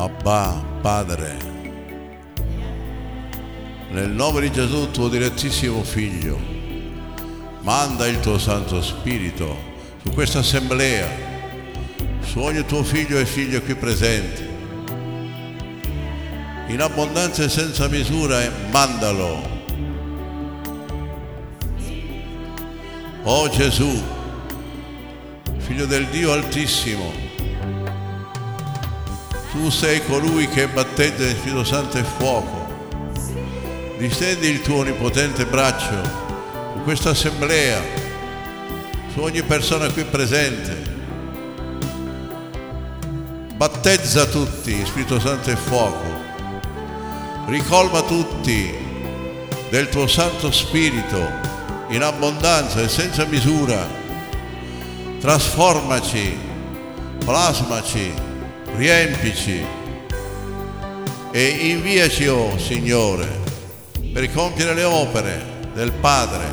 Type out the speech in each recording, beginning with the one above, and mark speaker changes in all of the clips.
Speaker 1: Abba, Padre, nel nome di Gesù, tuo dilettissimo Figlio, manda il tuo Santo Spirito su questa assemblea, su ogni tuo figlio e figlia qui presenti, in abbondanza e senza misura, e mandalo. O Gesù, Figlio del Dio Altissimo, tu sei colui che battezza in Spirito Santo e fuoco. Distendi il tuo onnipotente braccio su questa assemblea, su ogni persona qui presente. Battezza tutti in Spirito Santo e fuoco. Ricolma tutti del tuo Santo Spirito in abbondanza e senza misura. Trasformaci, plasmaci, riempici e inviaci, oh Signore, per compiere le opere del Padre.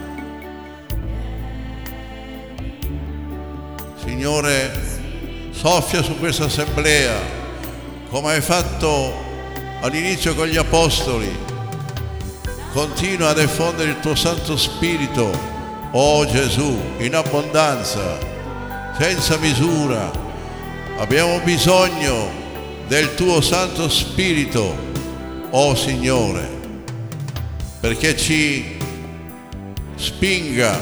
Speaker 1: Signore, soffia su questa assemblea come hai fatto all'inizio con gli Apostoli. Continua a diffondere il tuo Santo Spirito, oh Gesù, in abbondanza, senza misura. Abbiamo bisogno del tuo Santo Spirito, oh Signore, perché ci spinga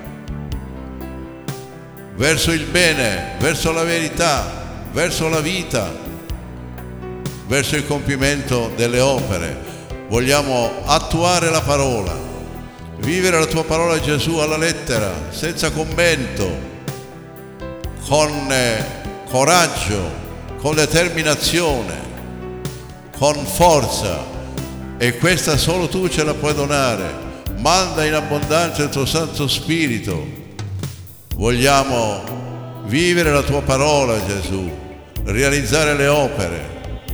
Speaker 1: verso il bene, verso la verità, verso la vita, verso il compimento delle opere. Vogliamo attuare la parola, vivere la tua parola, Gesù, alla lettera, senza commento, con coraggio, con determinazione, con forza, e questa solo tu ce la puoi donare. Manda in abbondanza il tuo Santo Spirito. Vogliamo vivere la tua parola, Gesù, realizzare le opere.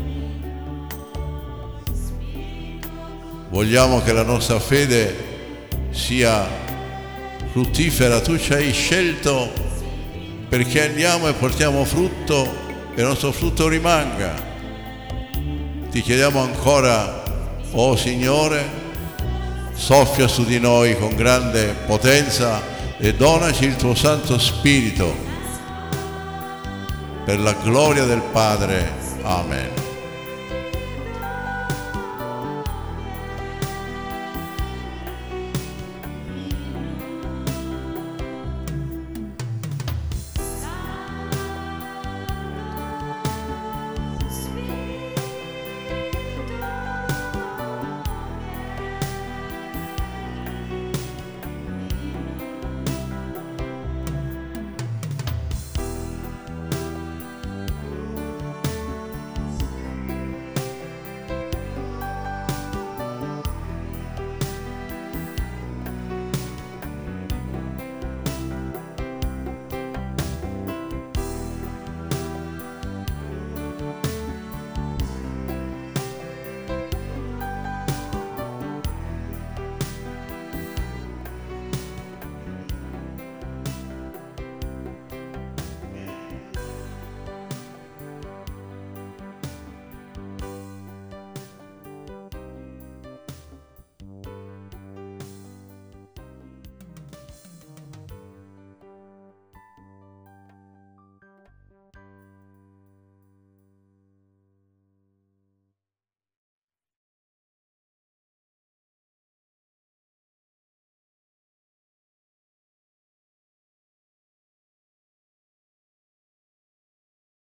Speaker 1: Vogliamo che la nostra fede sia fruttifera. Tu ci hai scelto perché andiamo e portiamo frutto e il nostro frutto rimanga. Ti chiediamo ancora, oh Signore, soffia su di noi con grande potenza e donaci il tuo Santo Spirito per la gloria del Padre. Amen.